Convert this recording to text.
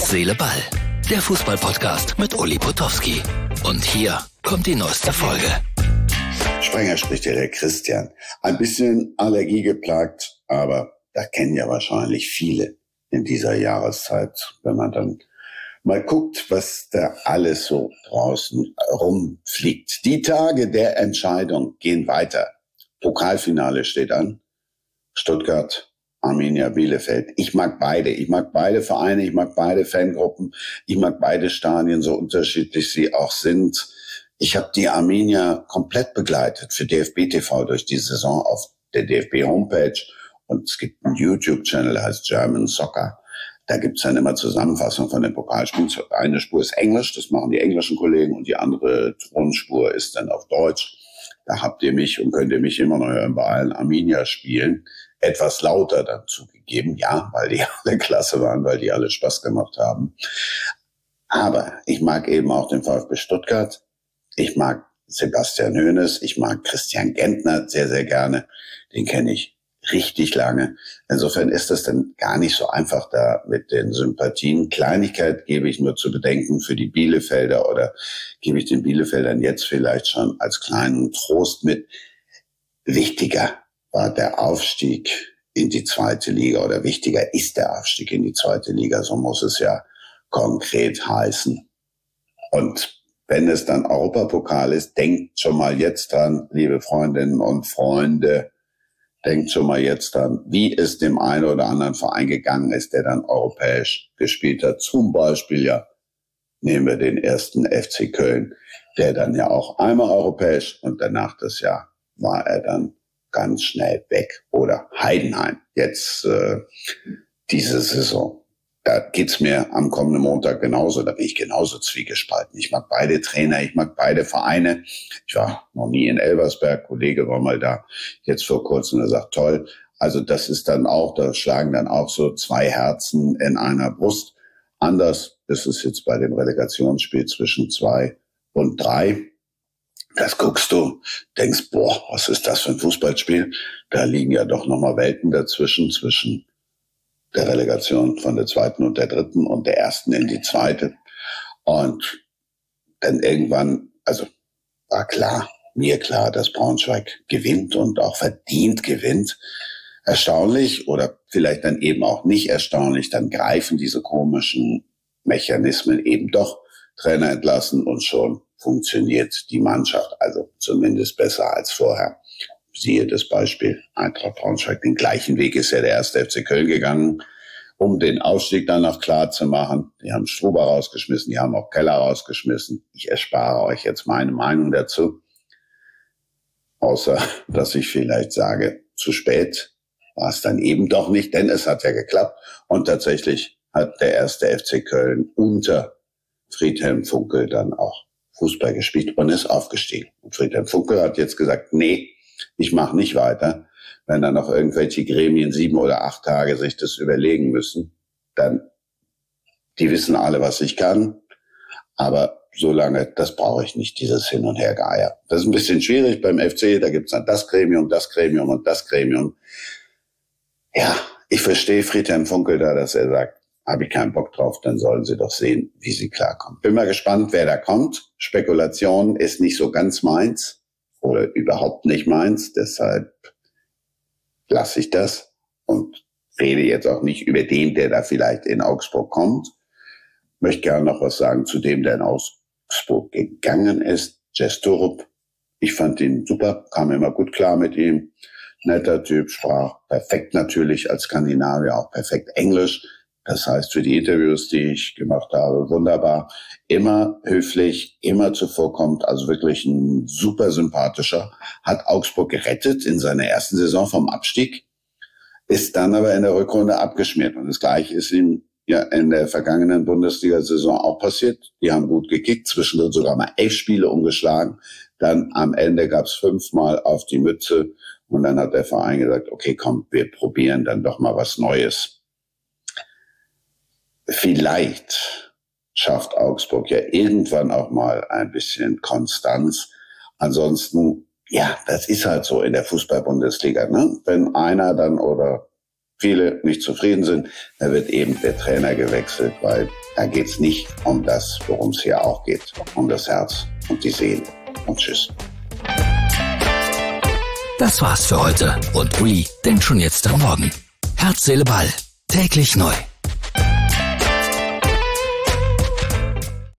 Herz, Seele, Ball. Der Fußball-Podcast mit Uli Potowski. Und hier kommt die neueste Folge. Sprenger spricht ja der Christian. Ein bisschen Allergie geplagt, aber da kennen ja wahrscheinlich viele in dieser Jahreszeit, wenn man dann mal guckt, was da alles so draußen rumfliegt. Die Tage der Entscheidung gehen weiter. Pokalfinale steht an. Stuttgart, Arminia Bielefeld. Ich mag beide. Ich mag beide Vereine, ich mag beide Fangruppen, ich mag beide Stadien, so unterschiedlich sie auch sind. Ich habe die Arminia komplett begleitet für DFB TV durch die Saison auf der DFB-Homepage. Und es gibt einen YouTube-Channel, der heißt German Soccer. Da gibt's dann immer Zusammenfassungen von den Pokalspielen. Eine Spur ist Englisch, das machen die englischen Kollegen, und die andere Tonspur ist dann auf Deutsch. Da habt ihr mich und könnt ihr mich immer noch hören bei allen Arminia-Spielen. Etwas lauter dann zugegeben, ja, weil die alle klasse waren, weil die alle Spaß gemacht haben. Aber ich mag eben auch den VfB Stuttgart. Ich mag Sebastian Hoeneß. Ich mag Christian Gentner sehr, sehr gerne. Den kenne ich richtig lange. Insofern ist das dann gar nicht so einfach da mit den Sympathien. Kleinigkeit gebe ich nur zu bedenken für die Bielefelder oder gebe ich den Bielefeldern jetzt vielleicht schon als kleinen Trost mit. Wichtiger war der Aufstieg in die zweite Liga oder wichtiger ist der Aufstieg in die zweite Liga. So muss es ja konkret heißen. Und wenn es dann Europapokal ist, denkt schon mal jetzt dran, liebe Freundinnen und Freunde, denkt schon mal jetzt dran, wie es dem einen oder anderen Verein gegangen ist, der dann europäisch gespielt hat. Zum Beispiel, ja, nehmen wir den ersten FC Köln, der dann ja auch einmal europäisch und danach das Jahr war er dann ganz schnell weg. Oder Heidenheim, jetzt diese Saison. Da geht's mir am kommenden Montag genauso. Da bin ich genauso zwiegespalten. Ich mag beide Trainer, ich mag beide Vereine. Ich war noch nie in Elversberg, Kollege war mal da, jetzt vor kurzem, er sagt, toll. Also das ist dann auch, da schlagen dann auch so zwei Herzen in einer Brust. Anders ist es jetzt bei dem Relegationsspiel zwischen 2 und 3. Das guckst du, denkst, boah, was ist das für ein Fußballspiel? Da liegen ja doch nochmal Welten dazwischen, zwischen der Relegation von der 2. und der 3. und der 1. in die 2. Und dann irgendwann, also war klar, mir klar, dass Braunschweig gewinnt und auch verdient gewinnt. Erstaunlich oder vielleicht dann eben auch nicht erstaunlich, dann greifen diese komischen Mechanismen eben doch. Trainer entlassen und schon funktioniert die Mannschaft, also zumindest besser als vorher. Siehe das Beispiel Eintracht Braunschweig. Den gleichen Weg ist ja der erste FC Köln gegangen, um den Aufstieg dann noch klar zu machen. Die haben Struber rausgeschmissen, die haben auch Keller rausgeschmissen. Ich erspare euch jetzt meine Meinung dazu. Außer, dass ich vielleicht sage, zu spät war es dann eben doch nicht, denn es hat ja geklappt. Und tatsächlich hat der erste FC Köln unter Friedhelm Funkel dann auch Fußball gespielt und ist aufgestiegen. Und Friedhelm Funkel hat jetzt gesagt, nee, ich mache nicht weiter. Wenn dann noch irgendwelche Gremien 7 oder 8 Tage sich das überlegen müssen, dann, die wissen alle, was ich kann. Aber so lange, das brauche ich nicht, dieses Hin- und Hergeier. Das ist ein bisschen schwierig beim FC, da gibt's dann das Gremium und das Gremium. Ja, ich verstehe Friedhelm Funkel da, dass er sagt, habe ich keinen Bock drauf, dann sollen sie doch sehen, wie sie klarkommen. Bin mal gespannt, wer da kommt. Spekulation ist nicht so ganz meins oder überhaupt nicht meins, deshalb lasse ich das und rede jetzt auch nicht über den, der da vielleicht in Augsburg kommt. Möchte gerne noch was sagen zu dem, der in Augsburg gegangen ist, Jess Torup. Ich fand ihn super, kam immer gut klar mit ihm. Netter Typ, sprach perfekt natürlich als Skandinavier, auch perfekt Englisch. Das heißt, für die Interviews, die ich gemacht habe, wunderbar. Immer höflich, immer zuvorkommt, also wirklich ein super sympathischer. Hat Augsburg gerettet in seiner ersten Saison vom Abstieg, ist dann aber in der Rückrunde abgeschmiert. Und das Gleiche ist ihm ja in der vergangenen Bundesliga-Saison auch passiert. Die haben gut gekickt, zwischendrin sogar mal 11 Spiele umgeschlagen. Dann am Ende gab es 5-mal auf die Mütze. Und dann hat der Verein gesagt, okay, komm, wir probieren dann doch mal was Neues. Vielleicht schafft Augsburg ja irgendwann auch mal ein bisschen Konstanz. Ansonsten, ja, das ist halt so in der Fußball-Bundesliga, ne? Wenn einer dann oder viele nicht zufrieden sind, dann wird eben der Trainer gewechselt, weil Da geht's nicht um das, worum es hier auch geht, um das Herz und die Seele. Und tschüss. Das war's für heute und Uli denkt schon jetzt am Morgen. Herz, Seele, Ball. Täglich neu.